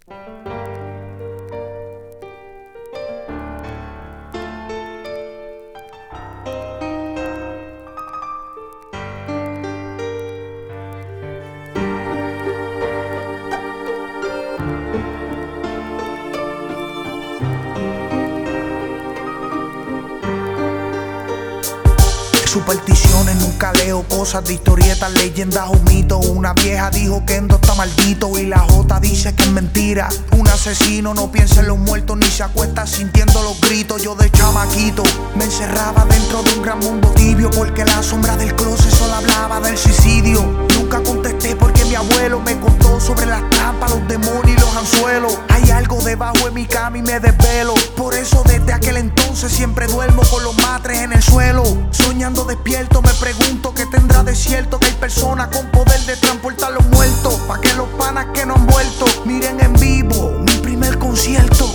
Supersticiones, nunca leo cosas de historietas, leyendas o mitos. Una vieja dijo que Endo está maldito y la Jota dice que es mentira. Un asesino no piensa en los muertos ni se acuesta sintiendo los gritos. Yo de chamaquito me encerraba dentro de un gran mundo tibio, porque la sombra del closet solo hablaba del suicidio. Nunca contesté porque mi abuelo me contó sobre las trampas, los demonios y los anzuelos. Hay algo debajo de mi cama y me desvelo. Por eso desde aquel entonces siempre duermo con los matres en el suelo. Soñando despierto me pregunto qué tendrá de cierto que hay personas con poder de transportar los muertos, pa' que los panas que no han vuelto miren en vivo mi primer concierto.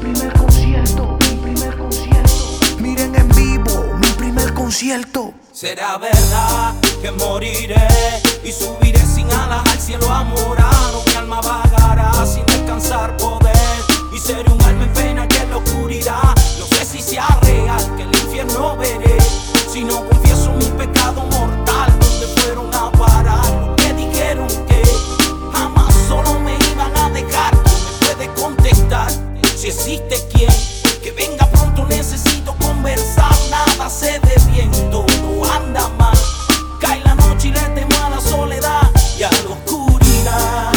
Miren en vivo mi primer concierto. Será verdad que moriré y subiré sin alas al cielo amorado. Mi alma vagará sin descansar poder y seré un alma en pena que en la oscuridad. No sé si sea real que el infierno veré si no confieso mi pecado mortal. ¿Dónde fueron a parar los que dijeron que jamás solo me iban a dejar? ¿Quién me puede contestar si existe quien? Que venga pronto, necesito conversar. Nada sé de bien, todo anda mal. Cae la noche y le temo a la soledad y a la oscuridad.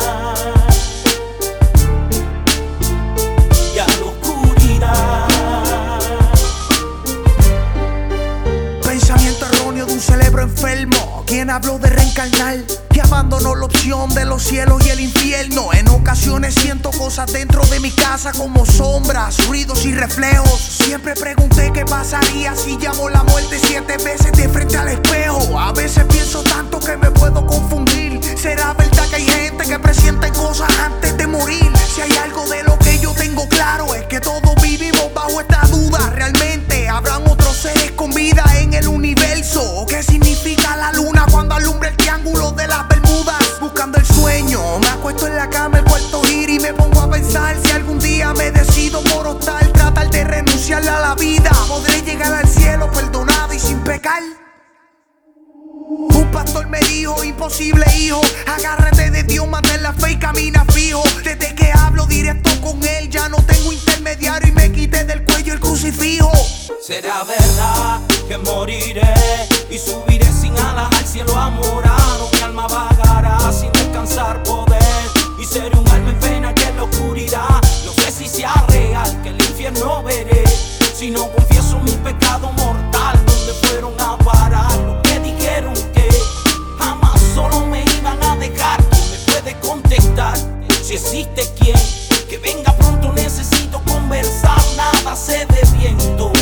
Y a la oscuridad. Pensamiento erróneo de un cerebro enfermo, quien habló de reencarnar, que abandonó la opción de los cielos y el infierno. En ocasiones siento cosas dentro de mi casa como sombras, ruidos y reflejos. Siempre pregunté qué pasaría si llamo la muerte 7 veces de frente al espejo. A veces pienso tanto que me puedo confundir. ¿Será verdad que hay gente que presiente cosas antes de morir? Si hay algo de lo que yo tengo claro es que todos vivimos bajo esta duda. ¿Realmente habrán otros seres con vida en el universo? ¿O qué significa la luna cuando alumbra el triángulo de las Bermudas? Buscando el sueño, me acuesto en la cama, el cuarto gira y me pongo a pensar si algún día me decido por optar, tratar de renunciarle a la vida. ¿Podré llegar al cielo perdonado y sin pecar? Un pastor me dijo, imposible hijo, agárrate de Dios, mantén la fe y camina fijo. Desde que hablo directo con él ya no tengo intermediario y me quité del cuello el crucifijo. Será verdad que moriré y subiré sin alas al cielo amorado. Mi alma vagará sin descansar poder y seré un alma en pena que en la oscuridad. No sé si sea real que el infierno veré si no confieso mi pecado mortal. ¿Dónde fueron a parar los que dijeron que jamás solo me iban a dejar? ¿Quién me puede contestar si existe quien? Que venga pronto, necesito conversar. Nada sé de viento,